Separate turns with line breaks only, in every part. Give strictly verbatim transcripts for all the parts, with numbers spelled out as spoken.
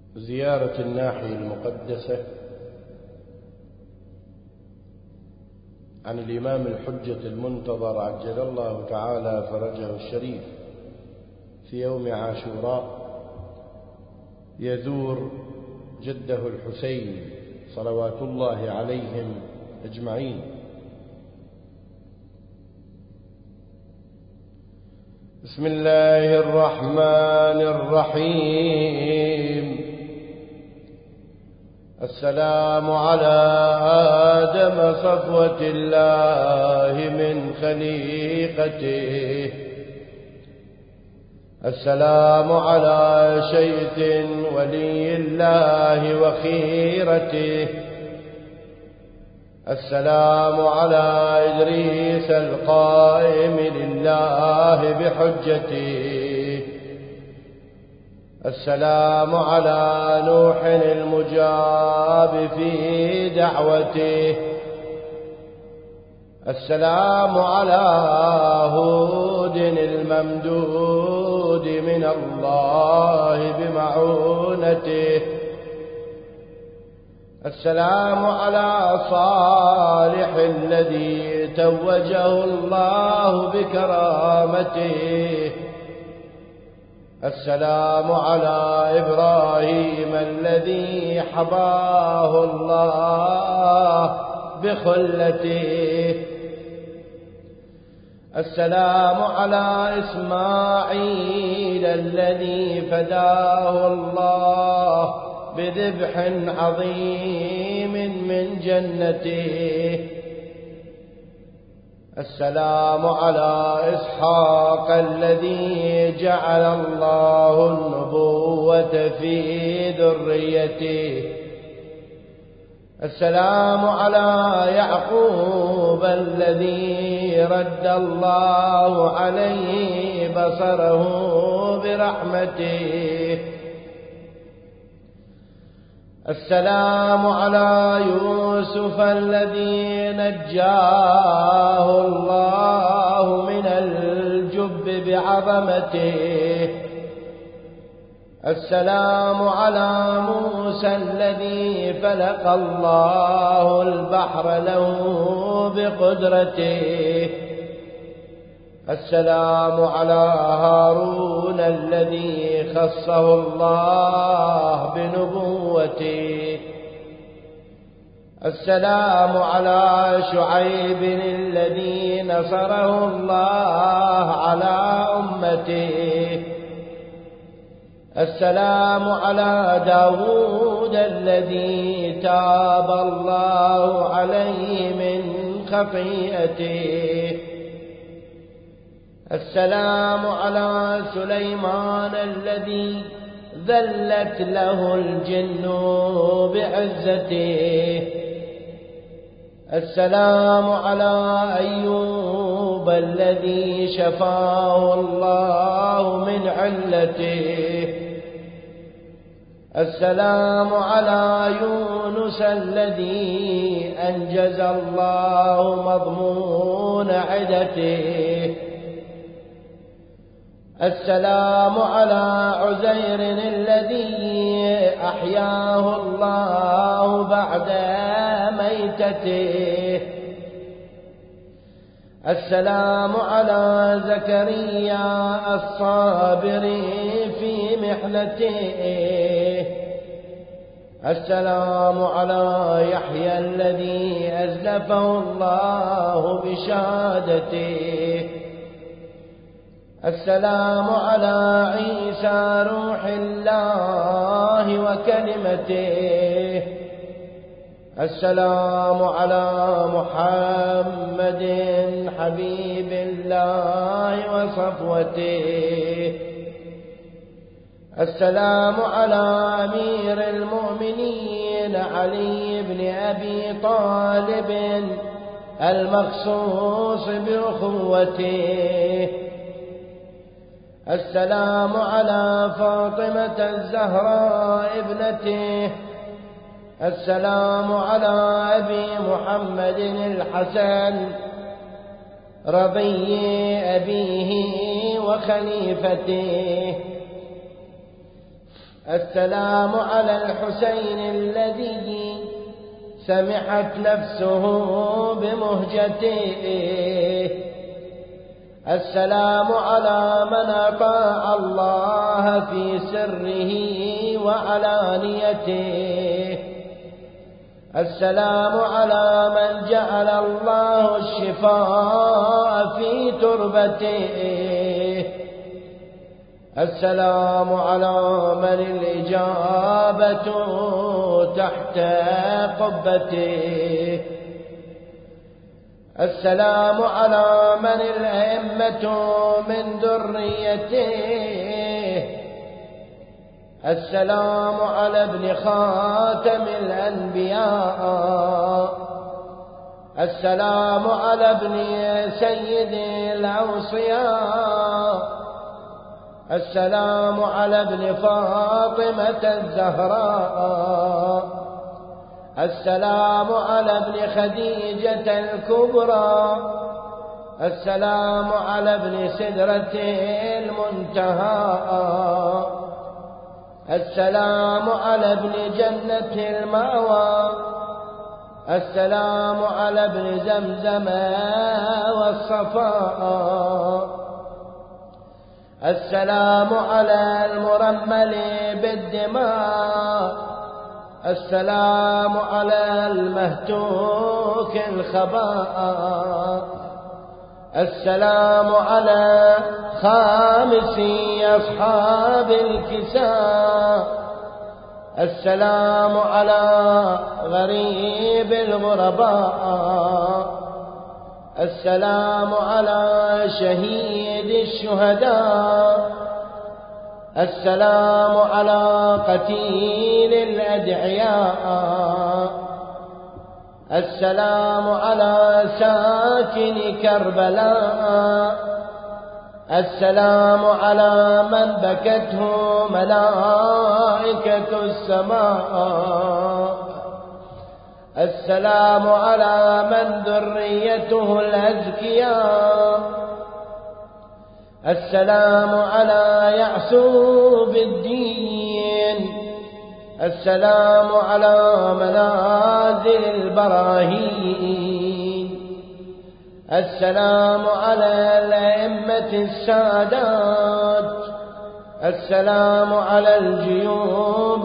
زيارة الناحية المقدسة عن الإمام الحجة المنتظر عجل الله تعالى فرجه الشريف في يوم عاشوراء يزور جده الحسين صلوات الله عليهم أجمعين. بسم الله الرحمن الرحيم. السلام على آدم صفوة الله من خليقته، السلام على شيث ولي الله وخيرته، السلام على إدريس القائم لله بحجته، السلام على نوح المجاب في دعوته، السلام على هود الممدود من الله بمعونته، السلام على صالح الذي توجه الله بكرامته، السلام على إبراهيم الذي حباه الله بخلته، السلام على إسماعيل الذي فداه الله بذبح عظيم من جنته، السلام على إسحاق الذي جعل الله النبوة في ذريته، السلام على يعقوب الذي رد الله عليه بصره برحمته، السلام على يوسف الذي نجاه الله من الجب بعظمته، السلام على موسى الذي فلق الله البحر له بقدرته، السلام على هارون الذي خصه الله بنبوته، السلام على شعيب الذي نصره الله على أمته، السلام على داود الذي تاب الله عليه من خطيئته، السلام على سليمان الذي ذلت له الجن بعزته، السلام على أيوب الذي شفاه الله من علته، السلام على يونس الذي أنجز الله مضمون عدته، السلام على عزير الذي أحياه الله بعد ميتته، السلام على زكريا الصابر في محنته، السلام على يحيى الذي أزلفه الله بشهادته، السلام على عيسى روح الله وكلمته، السلام على محمد حبيب الله وصفوته، السلام على أمير المؤمنين علي بن أبي طالب المخصوص بأخوته، السلام على فاطمة الزهراء ابنته، السلام على أبي محمد الحسن رضي أبيه وخليفته، السلام على الحسين الذي سمحت نفسه بمهجته. السلام على من أطاع الله في سره وعلانيته. السلام على من جعل الله الشفاء في تربته. السلام على من الإجابة تحت قبته. السلام على من الأئمة من ذريته. السلام على ابن خاتم الأنبياء. السلام على ابن سيد الأوصياء. السلام على ابن فاطمة الزهراء. السلام على ابن خديجة الكبرى. السلام على ابن سدرة المنتهى. السلام على ابن جنة المأوى. السلام على ابن زمزم والصفاء. السلام على المرمل بالدماء. السلام على المهتوك الخباء. السلام على خامس أصحاب الكساء. السلام على غريب الغرباء. السلام على شهيد الشهداء. السلام على قتيل الأدعياء. السلام على ساكن كربلاء. السلام على من بكته ملائكة السماء. السلام على من ذريته الأزكياء. السلام على يعسوب الدين. السلام على منازل البراهين. السلام على الأئمة السادات. السلام على الجيوب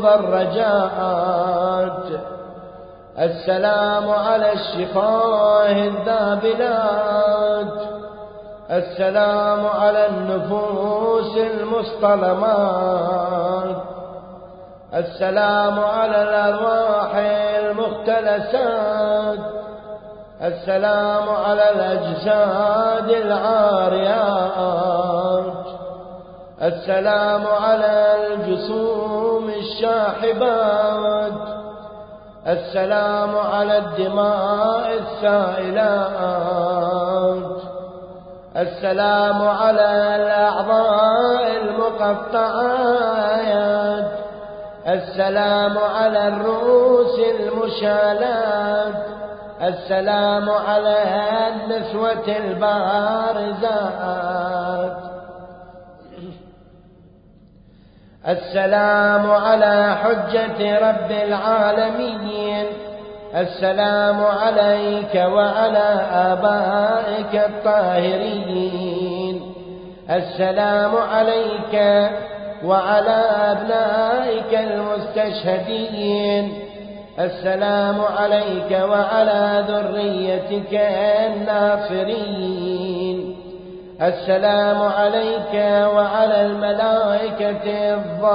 المضرجات. السلام على الشفاه الذابلات. السلام على النفوس المصطلمات. السلام على الأرواح المختلسات. السلام على الأجساد العاريات. السلام على الجسوم الشاحبات. السلام على الدماء السائلات. السلام على الأعضاء المقطعات. السلام على الرؤوس المشالات. السلام على النسوة البارزات. السلام على حجة رب العالمين. السلام عليك وعلى آبائك الطاهرين. السلام عليك وعلى أبنائك المستشهدين. السلام عليك وعلى ذريتك الناصرين. السلام عليك وعلى الملائكة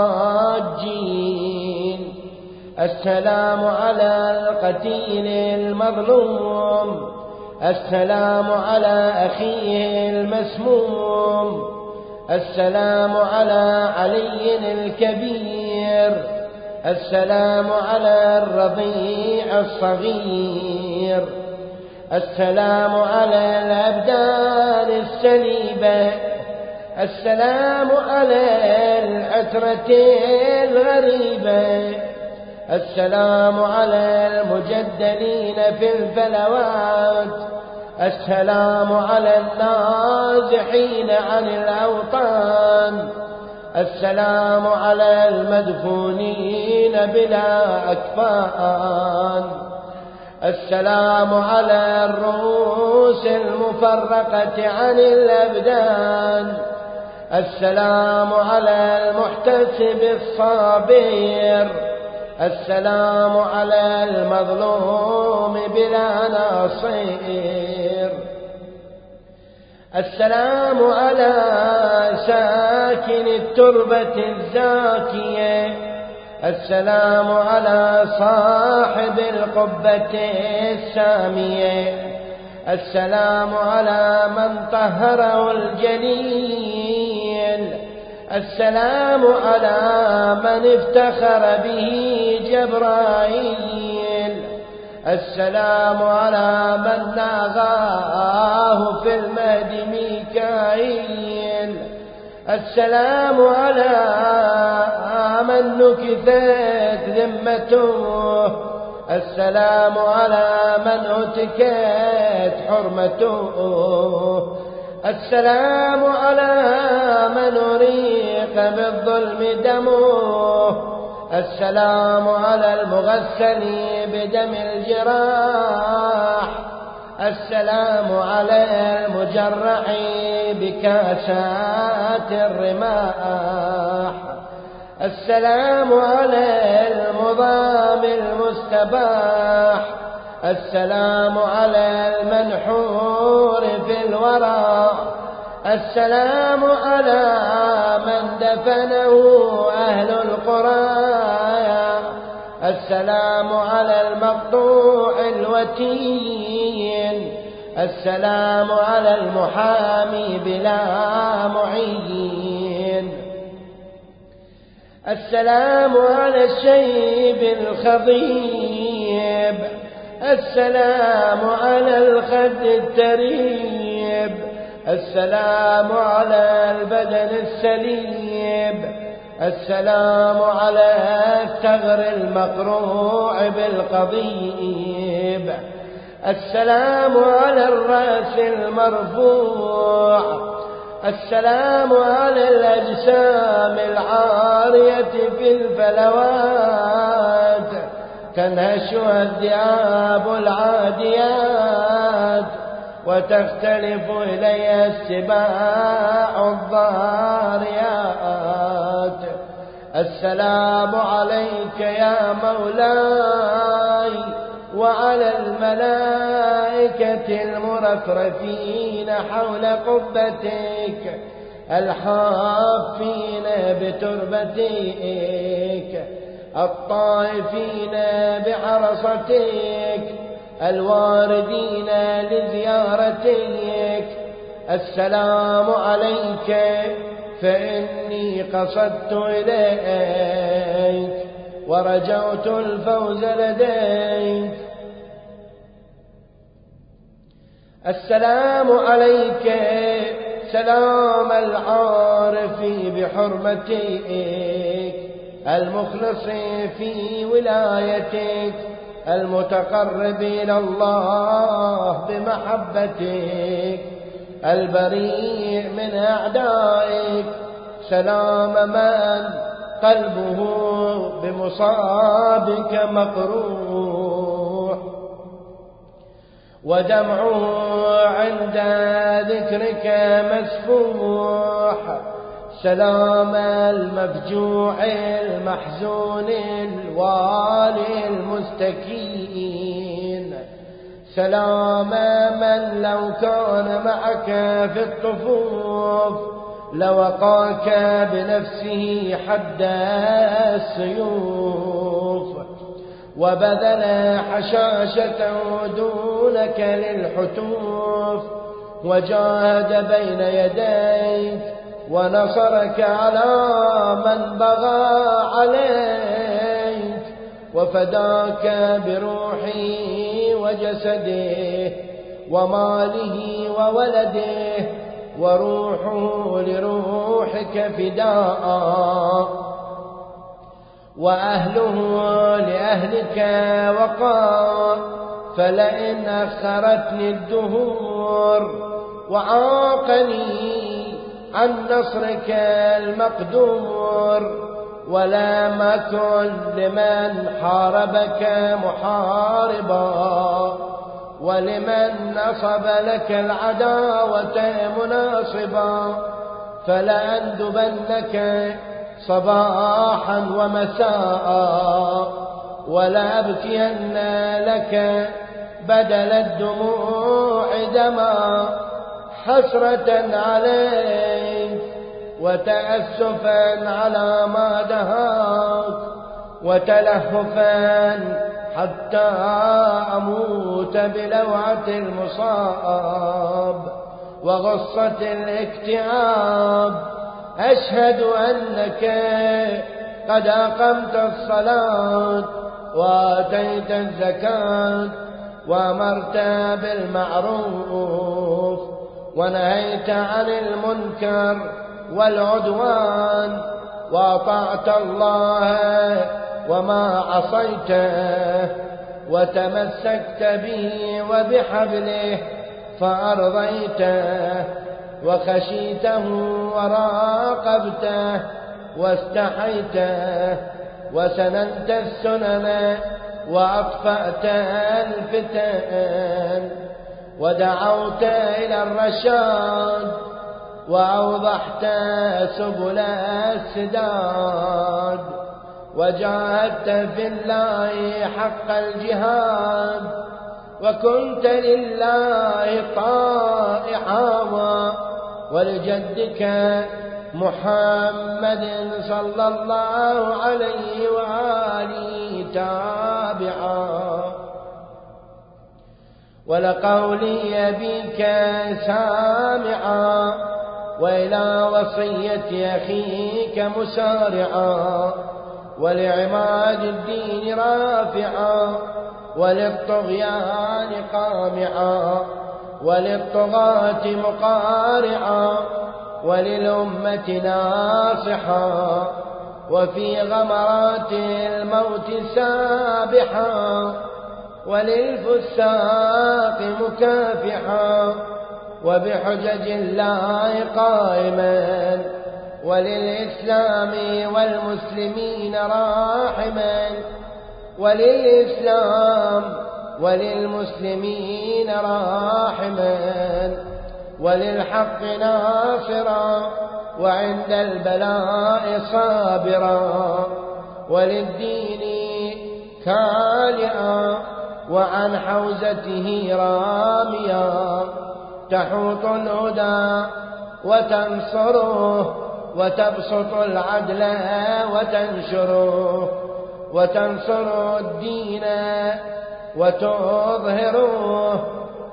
الضاجين. السلام على القتيل المظلوم. السلام على أخيه المسموم. السلام على علي الكبير. السلام على الرضيع الصغير. السلام على الأبدان السليبة. السلام على العترة الغريبة. السلام على المجدلين في الفلوات. السلام على النازحين عن الأوطان. السلام على المدفونين بلا أكفان، السلام على الرؤوس المفرقة عن الأبدان، السلام على المحتسب الصابر، السلام على المظلوم بلا ناصير، السلام على ساكن التربة الزاكية، السلام على صاحب القبة السامية، السلام على من طهره الجليل، السلام على من افتخر به جبرائيل، السلام على من ناغاه في المهد ميكائيل، السلام على من نكثت ذمته، السلام على من هتكت حرمته، السلام على من أريق بالظلم دمه، السلام على المغسل بدم الجراح، السلام على المجرع بكاسات الرماح، السلام على المضام المستباح، السلام على المنحور في الورى، السلام على من دفنه أهل القرايا، السلام على المقطوع الوتين، السلام على المحامي بلا معين، السلام على الشيب الخضيب، السلام على الخد التريب، السلام على البدن السليب، السلام على الثغر المقروع بالقضيب، السلام على الرأس المرفوع، السلام على الأجسام العارية في الفلوات تنهشها الذئاب العاديات وتختلف إليها السباع الضاريات. السلام عليك يا مولاي وعلى الملائكة المرفرفين حول قبتك الحافين بتربتك الطائفين بعرصتك الواردين لزيارتك. السلام عليك فإني قصدت إليك ورجوت الفوز لديك. السلام عليك سلام العارف بحرمتك المخلص في ولايتك المتقرب إلى الله بمحبتك البريء من أعدائك. سلام من قلبه بمصابك مقروح ودمعه عند ذكرك مسفوح. سلام المفجوع المحزون الوالي المستكين. سلام من لو كان معك في الطفوف لوقاك بنفسه حد السيوف وبذل حشاشته دونك للحتوف وجاهد بين يديك ونصرك على من بغى عليك وفداك بروحه وجسده وماله وولده وروحه لروحك فداء وأهله لأهلك وقاء. فلئن أخرتني الدهور وعاقني عن نصرك المقدور، ولا مكن لمن حاربك محاربا، ولمن نصب لك العداوة مناصبا، فلأندبنك صباحا ومساء، ولا أبكين لك بدل الدموع دما، حسرة عليك وتأسفا على ما دهاك، وتلهفا حتى أموت بلوعة المصاب وغصة الاكتئاب. أشهد أنك قد أقمت الصلاة وآتيت الزكاة وأمرت بالمعروف ونهيت عن المنكر والعدوان، وأطعت الله وما عصيته، وتمسكت به وبحبله فأرضيته، وخشيته وراقبته واستحيته، وسننت السنن وأطفأت الفتن، ودعوت إلى الرشاد وأوضحت سبل السداد، وجاهدت في الله حق الجهاد، وكنت لله طائعا ولجدك محمد صلى الله عليه وآله تابعا، ولقولي بك سامعا، وإلى وصية أخيك مسارعا، ولعماد الدين رافعا، وللطغيان قامعا، وللطغاة مقارعا، وللأمة ناصحا، وفي غمرات الموت سابحا، وللفساق مكافحا، وبحجج الله قائما، وللإسلام والمسلمين راحما، وللإسلام وللمسلمين راحما، وللحق ناصرا، وعند البلاء صابرا، وللدين كالئا، وعن حوزته راميا، تحوط الهدى وتنصره، وتبسط العدل وتنشره، وتنصر الدين وتظهره،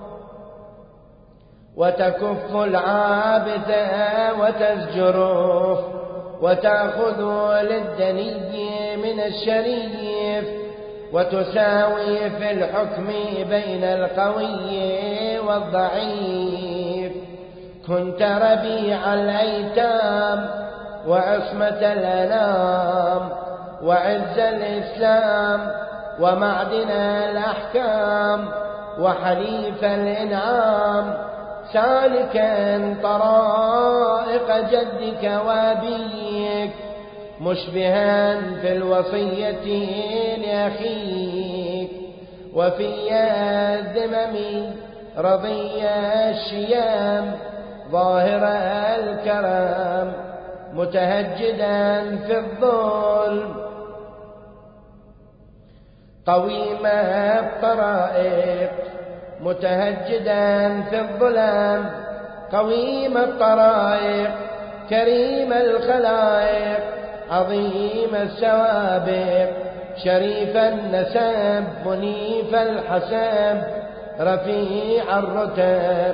وتكف العابث وتزجره، وتأخذ للدني من الشريف، وتساوي في الحكم بين القوي والضعيف. كنت ربيع الأيتام وعصمة الأنام، وعز الإسلام ومعدن الأحكام، وحليف الإنعام، سالكا طرائق جدك وابيك، مشبها في الوصية لأخيك، وفي الذمم رضي الشيام، ظاهر الكرام، متهجدا في الظلم، قويم الطرائق، متهجدا في الظلام، قويم الطرائق، كريم الخلائق، عظيم السوابق، شريف النسب، منيف الحسب، رفيع الرتب،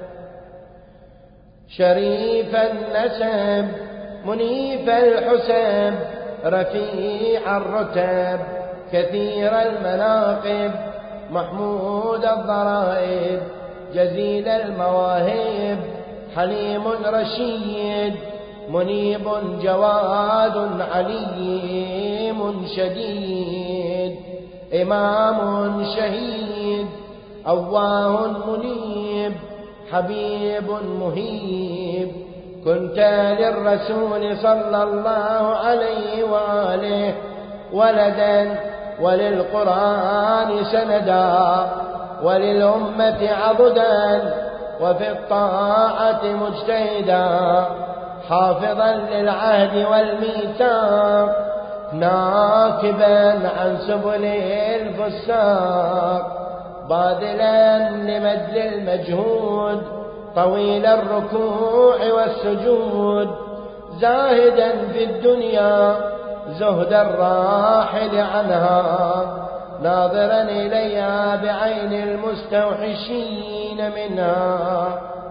شريف النسب، منيف الحسب، رفيع الرتب، كثير المناقب، محمود الضرائب، جزيل المواهب، حليم رشيد، منيب جواد، عليم شديد، إمام شهيد، أواه منيب، حبيب مهيب، كنت للرسول صلى الله عليه وآله ولدا، وللقرآن سندا، وللأمة عضدا، وفي الطاعة مجتهدا، حافظا للعهد والميثاق، ناكبا عن سبل الفساق، باذلا لمجد المجهود، طويل الركوع والسجود، زاهدا في الدنيا زهد الراحل عنها، ناظرا إليها بعين المستوحشين منها،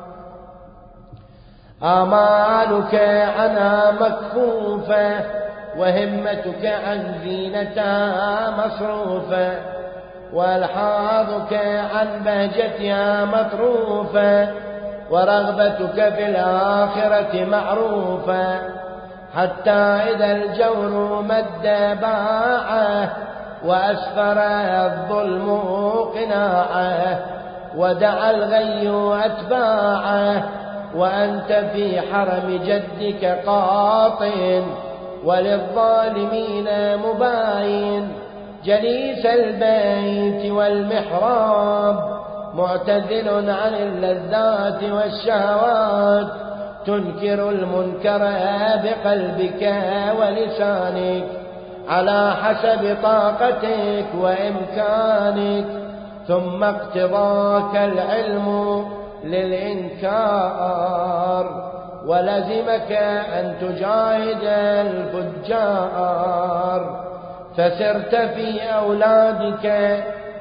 آمالك عنها مكفوفة، وهمتك عن زينتها مصروفة، والحاظك عن بهجتها مطروفة، ورغبتك في الآخرة معروفة، حتى إذا الجور مد باعه، وأسفر الظلم قناعه، ودعا الغي أتباعه، وأنت في حرم جدك قاطن، وللظالمين مباين، جليس البيت والمحراب، معتزل عن اللذات والشهوات، تنكر المنكر بقلبك ولسانك، على حسب طاقتك وإمكانك، ثم اقتضاك العلم للإنكار، ولزمك أن تجاهد الفجار، فسرت في أولادك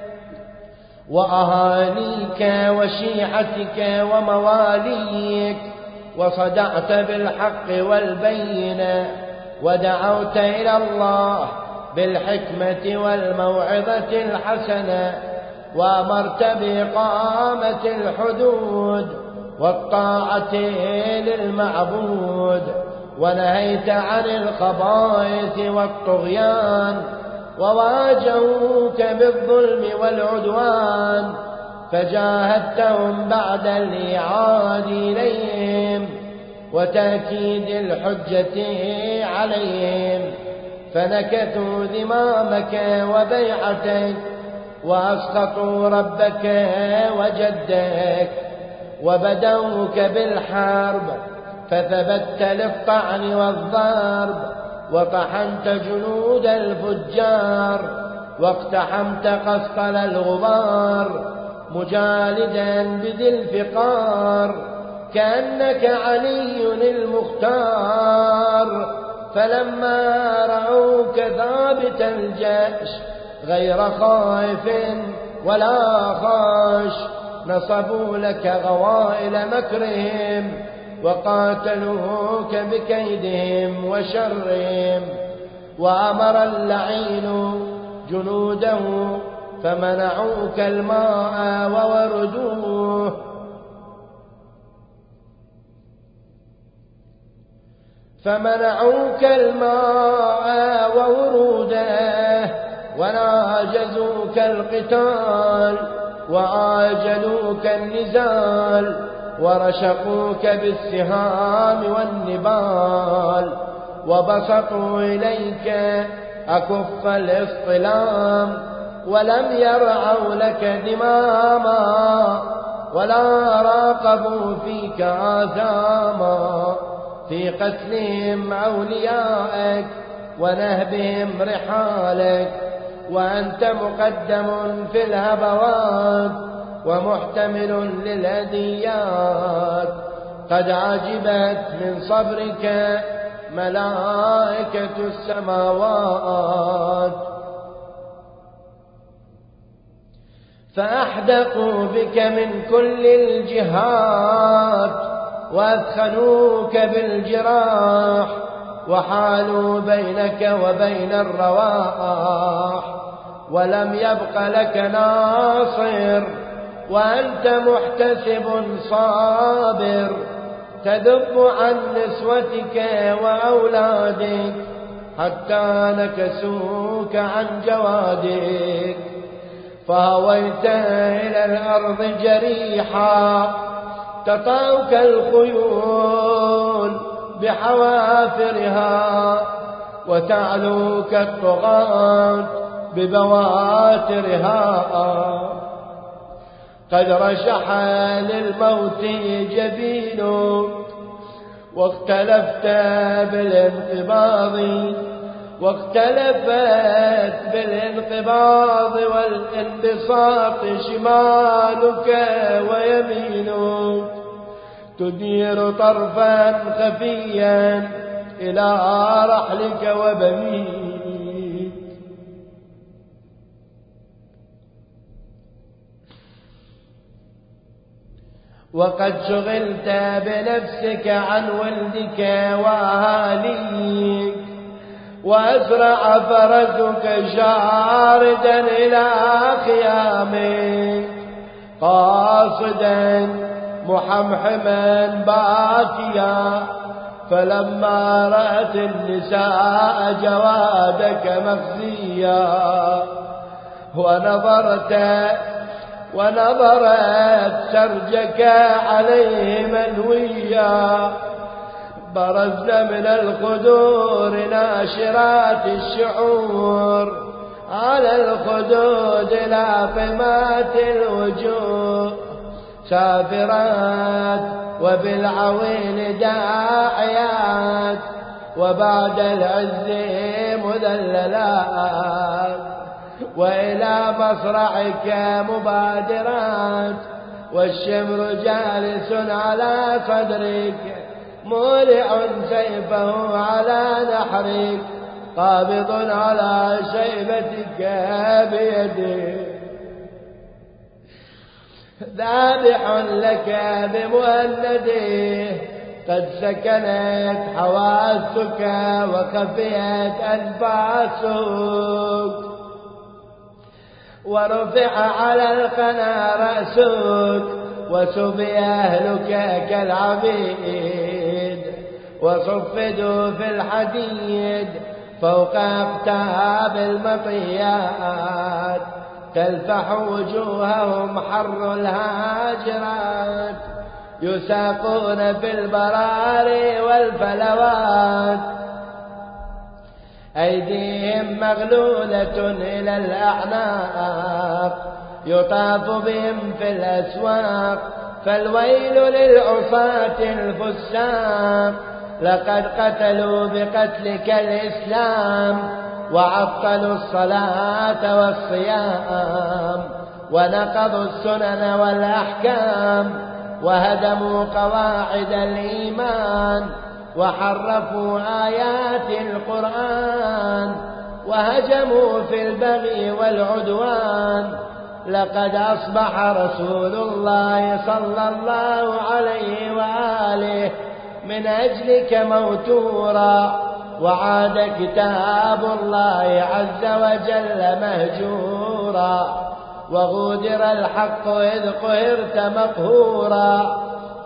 وأهاليك وشيعتك ومواليك، وصدعت بالحق والبينة، ودعوت إلى الله بالحكمة والموعظة الحسنة، وأمرت بإقامة الحدود والطاعة للمعبود، ونهيت عن الخبائث والطغيان، وواجهوك بالظلم والعدوان، فجاهدتهم بعد الإعاد إليهم وتأكيد الحجة عليهم، فنكثوا ذمامك وبيعتك، وأسقطوا ربك وجدك، وبدوك بالحرب، فثبت للطعن والضرب، وطحنت جنود الفجار، واقتحمت قسطل الغبار، مجالدا بذي الفقار، كأنك علي المختار، فلما رأوك ثابت الجأش غير خائف ولا خاش، نصبوا لك غوائل مكرهم، وقاتلوك بكيدهم وشرهم، وأمر اللعين جنوده فمنعوك الماء ووردوه، فمنعوك الماء ووروده، وناجزوك القتال، وآجلوك النزال، ورشقوك بالسهام والنبال، وبسطوا إليك أكف الاصطلام، ولم يرعوا لك ذماما، ولا راقبوا فيك آثاما، في قتلهم أوليائك ونهبهم رحالك، وأنت مقدم في الهبوات ومحتمل للهديات، قد عجبت من صبرك ملائكة السماوات، فأحدقوا بك من كل الجهات، وأثخنوك بالجراح، وحالوا بينك وبين الرواح، ولم يبق لك ناصر، وأنت محتسب صابر، تذب عن نسوتك وأولادك، حتى نكسوك عن جوادك، فهويت إلى الأرض جريحا، تطاوك الخيول بحوافرها وتعلو كالطغاة ببواترها. قد رشح للموت جبينك واختلفت بالانقباض واختلفت بالانقباض والانبساط شمالك ويمينك تدير طرفا خفيا إلى رحلك وبنيك. وقد شغلت بنفسك عن ولدك وأهاليك وأسرع فرسك شاردا إلى خيامك قاصدا محمحما باكيا. فلما رأت النساء جوادك مخزيا ونظرت ونظرت سرجك عليه منويا برزن من الخدور ناشرات الشعور على الخدود لاطمات الوجوه سافرات وبالعوين داعيات وبعد العز مذللات وإلى مصرعك مبادرات والشمر جالس على صدرك مولع سيفه على نحرك قابض على شيبتك بيده ذابح لك بمؤنده. قد سكنت حواسك وخفيت أنفاسك ورفع على القنا رأسك وسبي أهلك كالعبيد وصفدوا في الحديد فوق أقتاب المطيات تلفح وجوههم حر الهاجرات يساقون في البراري والفلوات أيديهم مغلولة إلى الأعناق يطاف بهم في الأسواق. فالويل للعصاة الفساق لقد قتلوا بقتلك الإسلام وعطلوا الصلاة والصيام ونقضوا السنن والأحكام وهدموا قواعد الإيمان وحرفوا آيات القرآن وهجموا في البغي والعدوان. لقد أصبح رسول الله صلى الله عليه وآله من أجلك موتورا وعاد كتاب الله عز وجل مهجورا وغودر الحق إذ قهرت مقهورا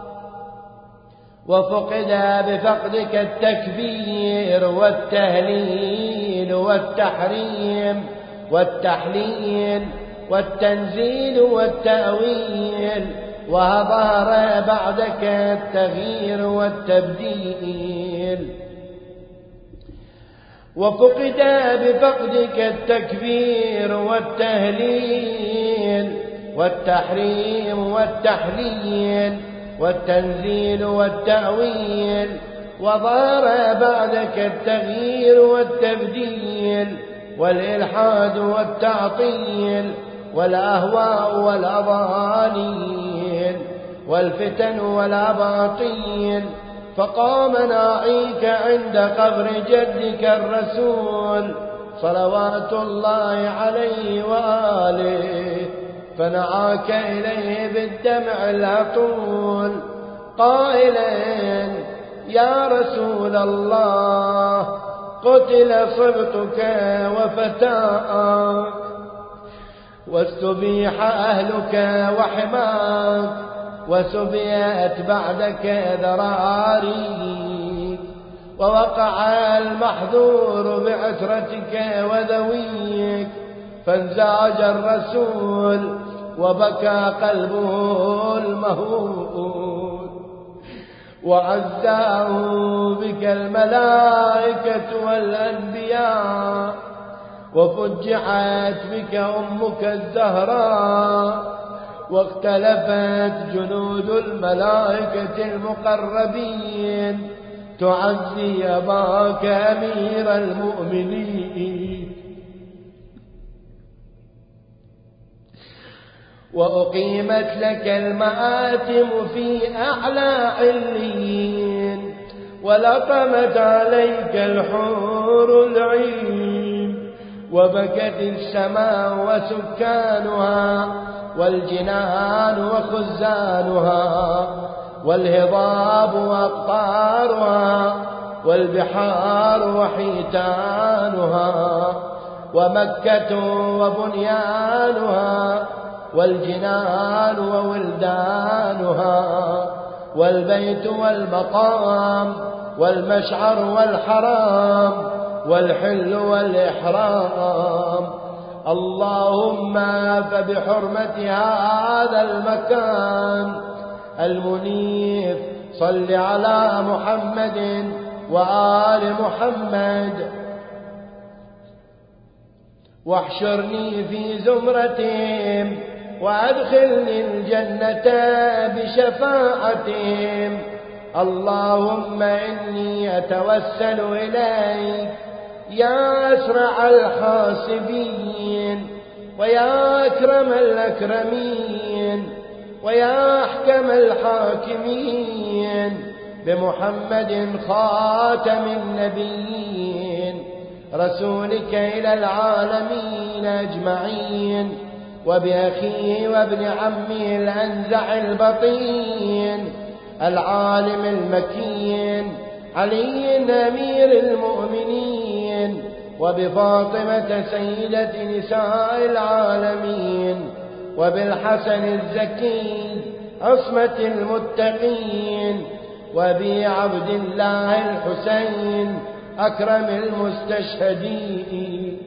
وفقد بفقدك التكبير والتهليل والتحريم والتحليل والتنزيل والتأويل وظهر بعدك التغيير والتبديل. وفقد بفقدك التكبير والتهليل والتحريم والتحليل والتنزيل والتأويل وظهر بعدك التغيير والتبديل والإلحاد والتعطيل والأهواء والأضاليل والفتن والأباطيل. فقام ناعيك عند قبر جدك الرسول صلوات الله عليه وآله فنعاك إليه بالدمع الهطول قائلا يا رسول الله قتل صبتك وفتاك واستبيح أهلك وحماك وسبيت بعدك ذراريك ووقع المحذور بعسرتك وذويك فانزعج الرسول وبكى قلبه المهول وعزاه بك الملائكة والأنبياء، وفجعت بك أمك الزهراء، واختلفت جنود الملائكة المقربين تعزي أباك أمير المؤمنين. وأقيمت لك المآتم في أعلى عليين، ولطمت عليك الحور العين، وبكت السماء وسكانها، والجنان وخزانها، والهضاب وأقطارها، والبحار وحيتانها، ومكة وبنيانها، والجنان وولدانها، والبيت والمقام، والمشعر والحرام، والحل والإحرام. اللهم فبحرمة هذا المكان المنيف صل على محمد وآل محمد، واحشرني في زمرتهم، وأدخلني الجنة بشفاعتهم. اللهم إني أتوسل إليك يا أسرع الحاسبين، ويا أكرم الأكرمين، ويا أحكم الحاكمين، بمحمد خاتم النبيين رسولك إلى العالمين أجمعين، وبأخيه وابن عمه الأنزع البطين العالم المكين علي أمير المؤمنين، وبفاطمة سيدة نساء العالمين، وبالحسن الزكي عصمة المتقين، وبي عبد الله الحسين أكرم المستشهدين،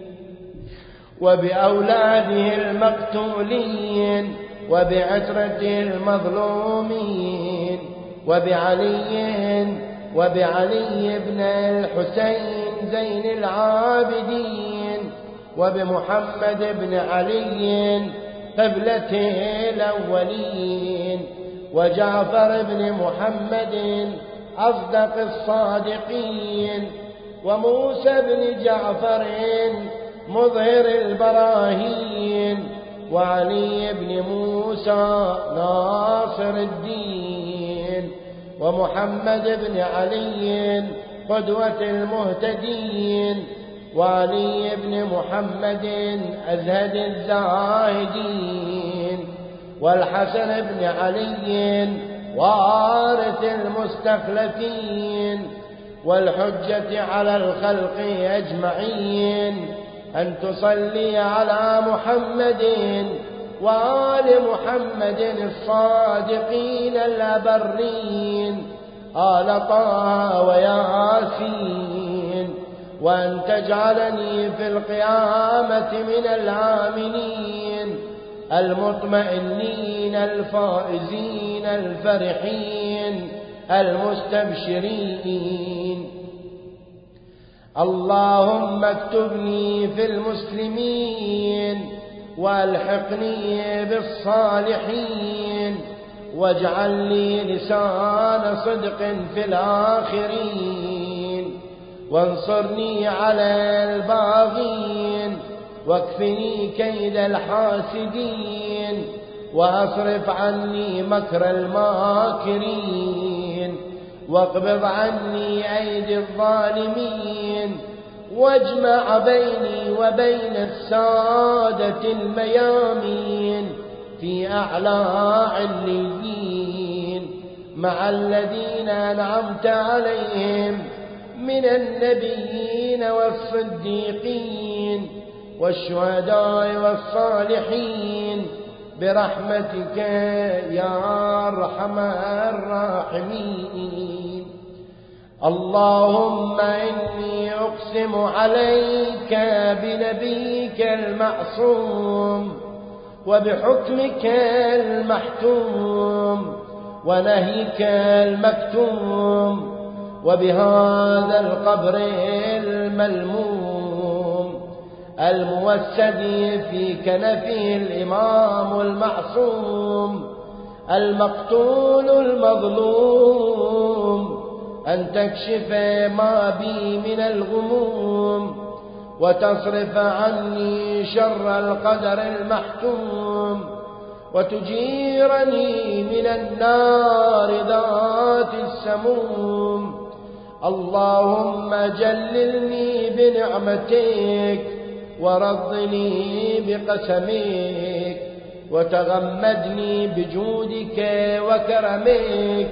وبأولاده المقتولين، وبعترته المظلومين، وبعلي وبعلي بن الحسين زين العابدين، وبمحمد بن علي قبلة الأولين، وجعفر بن محمد أصدق الصادقين، وموسى بن جعفر مظهر البراهين، وعلي بن موسى ناصر الدين، ومحمد بن علي قدوة المهتدين، وعلي بن محمد أزهد الزاهدين، والحسن بن علي وارث المستخلفين، والحجة على الخلق أجمعين، أن تصلي على محمد وآل محمد الصادقين الأبرين آل طه وياسين، وأن تجعلني في القيامة من الآمنين المطمئنين الفائزين الفرحين المستبشرين. اللهم اكتبني في المسلمين، والحقني بالصالحين، واجعل لي لسان صدق في الآخرين، وانصرني على الباغين، واكفني كيد الحاسدين، واصرف عني مكر الماكرين، واقبض عني أيدي الظالمين، واجمع بيني وبين السادة الميامين في أعلى عليين مع الذين أنعمت عليهم من النبيين والصديقين والشهداء والصالحين برحمتك يا أرحم الراحمين. اللهم إني أقسم عليك بنبيك المعصوم، وبحكمك المحتوم، ونهيك المكتوم، وبهذا القبر الملموم الموسد في كنفه الإمام المعصوم المقتول المظلوم، أن تكشف ما بي من الغموم، وتصرف عني شر القدر المحتوم، وتجيرني من النار ذات السموم. اللهم جللني بنعمتك، ورضني بقسمك، وتغمدني بجودك وكرمك،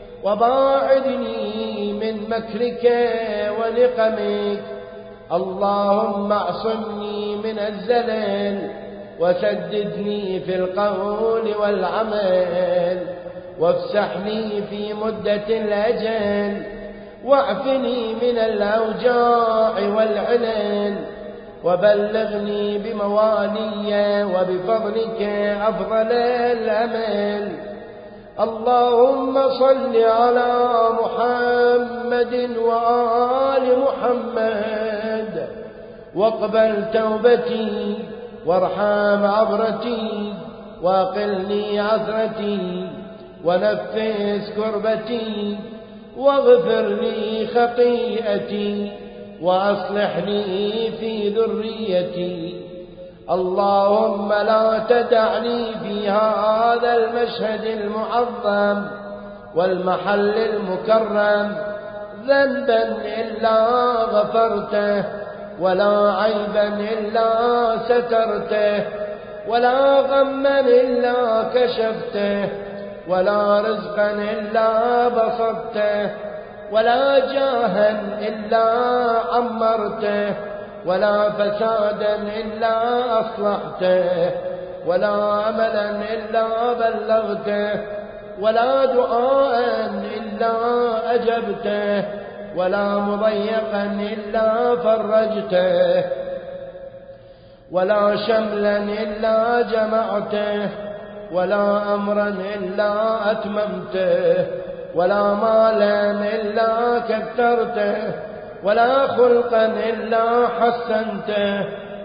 وباعدني من مكرك ونقمك. اللهم اعصمني من الزلل، وسددني في القول والعمل، وافسح لي في مدة الأجل، واعفني من الأوجاع والعلل، وبلغني بموالي وبفضلك أفضل الأمل. اللهم صل على محمد وآل محمد، واقبل توبتي، وارحم عبرتي، واقلني عثرتي، ونفس كربتي، واغفر لي خطيئتي، وأصلح لي في ذريتي. اللهم لا تدع لي في هذا المشهد المعظم والمحل المكرم ذنبا إلا غفرته، ولا عيبا إلا سترته، ولا غما إلا كشفته، ولا رزقا إلا بسطته، ولا جاها إلا عمرته، ولا فسادا إلا أصلحته، ولا أملا إلا بلغته، ولا دعاء إلا أجبته، ولا مضيقا إلا فرجته، ولا شملا إلا جمعته، ولا أمرا إلا أتممته، ولا مالا إلا كثرته، ولا خلقا إلا حسنته،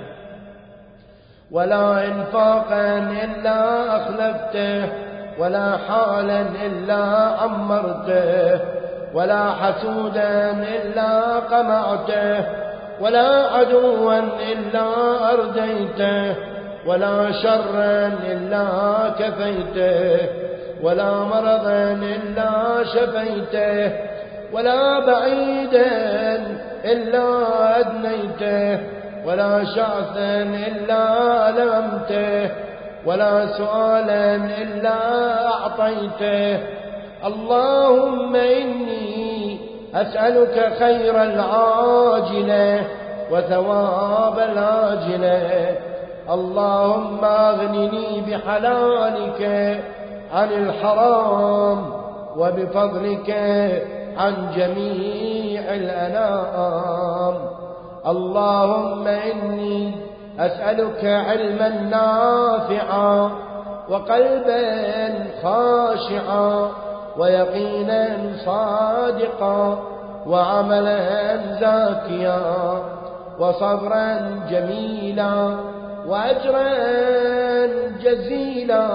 ولا إنفاقا إلا أخلفته، ولا حالا إلا عمرته، ولا حسودا إلا قمعته، ولا عدوا إلا أرديته، ولا شرا إلا كفيته، ولا مرضا إلا شفيته، ولا بعيدا إلا أدنيته، ولا شعثا إلا ألمته، ولا سؤالا إلا أعطيته. اللهم إني أسألك خير العاجلة وثواب العاجلة. اللهم أغنني بحلالك عن الحرام، وبفضلك عن جميع الأنام. اللهم إني أسألك علما نافعا، وقلبا خاشعا، ويقينا صادقا، وعملا زاكيا، وصبرا جميلا، وأجرا جزيلا.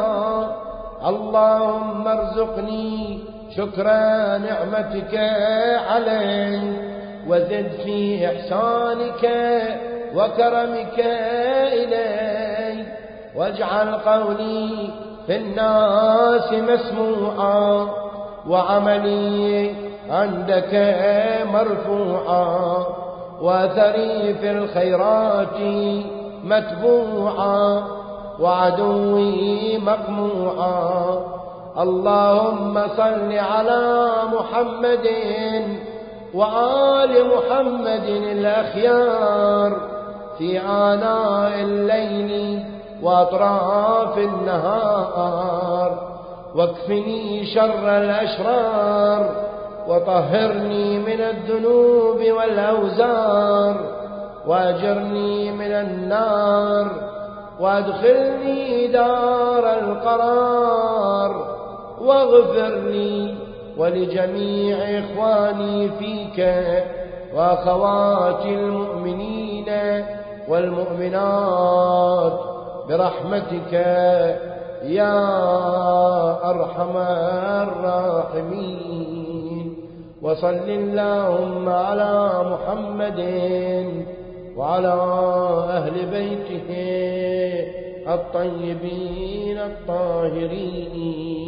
اللهم ارزقني شكر نعمتك علي، وزد في إحسانك وكرمك إلي، واجعل قولي في الناس مسموعا، وعملي عندك مرفوعا، وأثري في الخيرات متبوعا، وعدوي مقموعا. اللهم صل على محمد وآل محمد الأخيار في آناء الليل وأطراف النهار، واكفني شر الأشرار، وطهرني من الذنوب والأوزار، وأجرني من النار، وأدخلني دار القرار، واغفر لي ولجميع إخواني فيك وأخواتي المؤمنين والمؤمنات برحمتك يا أرحم الراحمين. وصل اللهم على محمد وعلى أهل بيته الطيبين الطاهرين